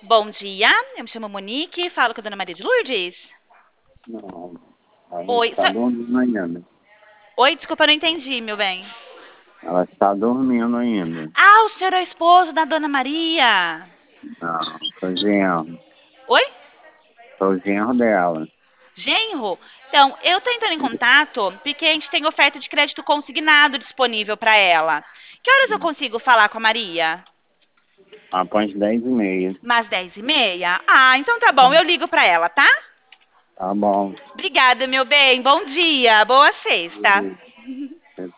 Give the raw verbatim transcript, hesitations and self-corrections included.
Bom dia, eu me chamo Monique, falo com a Dona Maria de Lourdes. Não, ela Oi, está só- dormindo ainda. Oi, desculpa, eu não entendi, meu bem. Ela está dormindo ainda. Ah, o senhor é o esposo da Dona Maria. Não, sou genro. Oi? Sou genro dela. Genro? Então, eu tô entrando em contato porque a gente tem oferta de crédito consignado disponível para ela. Que horas eu consigo falar com a Maria? Após dez e meia. Mas dez e meia? Ah, então tá bom, eu ligo para ela, tá? Tá bom. Obrigada, meu bem. Bom dia, boa sexta.